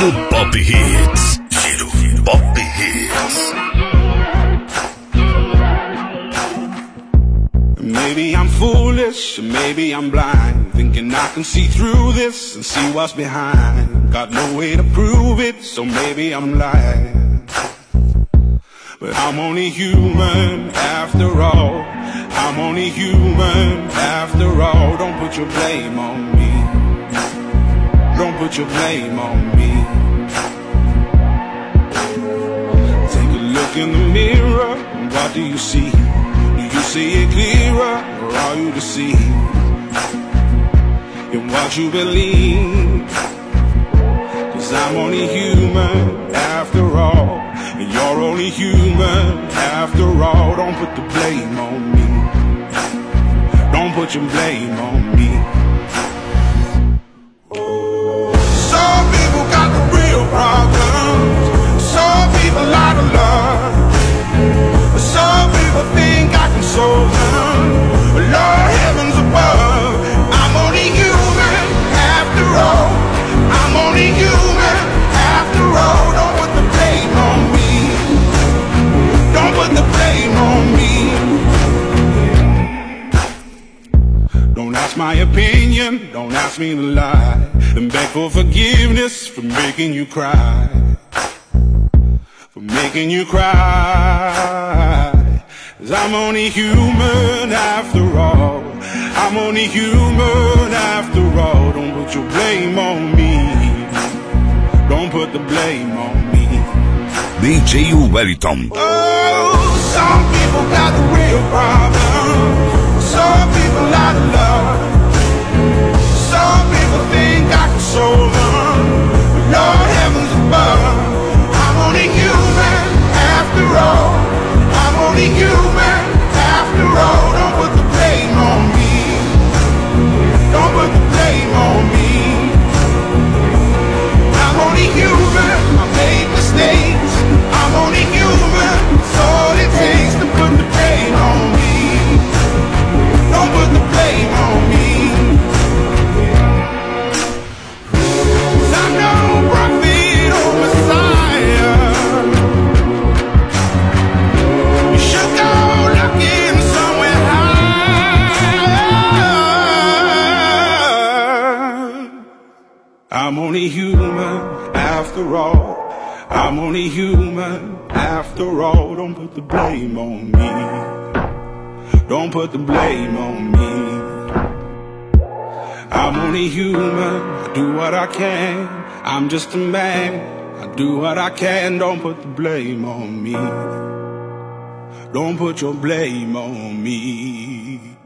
Giro Pop Hits. Giro Pop Hits. Maybe I'm foolish, maybe I'm blind, thinking I can see through this and see what's behind. Got no way to prove it, so maybe I'm lying. But I'm only human after all. I'm only human after all. Don't put your blame on me. Don't put your blame on me. Take a look in the mirror, what do you see? Do you see it clearer, or are you deceived in what you believe? 'Cause I'm only human after all, and you're only human after all. Don't put the blame on me. Don't put your blame on me. Some people got the real problems. Some people out of love. Some people think I can solve them. Lord heavens above, I'm only human after all. I'm only human after all. Don't put the blame on me. Don't put the blame on me. Don't ask my opinion, don't ask me to lie, and beg for forgiveness for making you cry. For making you cry. 'Cause I'm only human after all. I'm only human after all. Don't put your blame on me. Don't put the blame on me. DJ Wellington. Oh, some people got the real problems. Some people out of love. Some people think I can solve them. Lord heavens above, I'm only human after all. I'm only human after all. Don't put the blame on me. Don't put the blame on me. I'm only human, I made mistakes. I'm only human, it's all it takes to put the blame on me. Don't put the blame on me. 'Cause I'm no prophet or Messiah. You should go looking somewhere high. I'm only human after all. I'm only human after all. Don't put the blame on me. Don't put the blame on me. I'm only human, I do what I can. I'm just a man, I do what I can. Don't put the blame on me. Don't put your blame on me.